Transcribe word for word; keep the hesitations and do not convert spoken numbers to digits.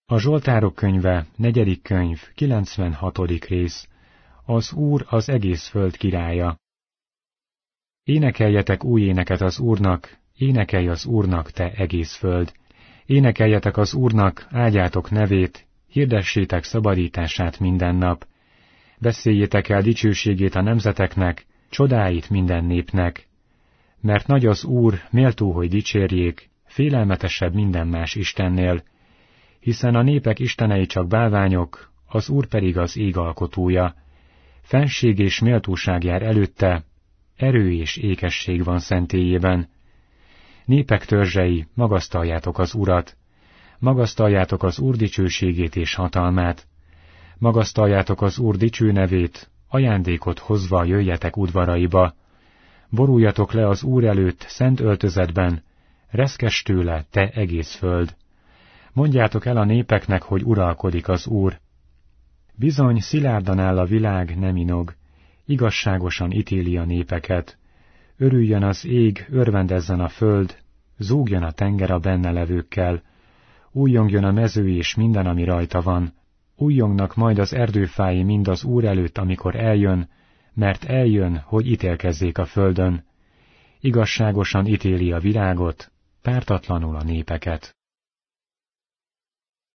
A Zsoltárok könyve, negyedik könyv, kilencvenhatodik rész. Az Úr az egész föld királya. Énekeljetek új éneket az Úrnak, énekelj az Úrnak, te egész föld. Énekeljetek az Úrnak, áldjátok nevét, hirdessétek szabadítását minden nap. Beszéljétek el dicsőségét a nemzeteknek, csodáit minden népnek. Mert nagy az Úr, méltó, hogy dicsérjék, félelmetesebb minden más istennél, hiszen a népek istenei csak bálványok, az Úr pedig az ég alkotója. Fenség és méltóság jár előtte, erő és ékesség van szentélyében. Népek törzsei, magasztaljátok az Urat, magasztaljátok az Úr dicsőségét és hatalmát, magasztaljátok az Úr dicső nevét, ajándékot hozva jöjjetek udvaraiba, boruljatok le az Úr előtt szent öltözetben, reszkess tőle, te egész föld. Mondjátok el a népeknek, hogy uralkodik az Úr. Bizony, szilárdan áll a világ, nem inog, igazságosan ítéli a népeket. Örüljön az ég, örvendezzen a föld, zúgjon a tenger a benne levőkkel, újjongjon a mező és minden, ami rajta van. Újjongnak majd az erdőfái mind az Úr előtt, amikor eljön, mert eljön, hogy ítélkezzék a földön. Igazságosan ítéli a világot, pártatlanul a népeket.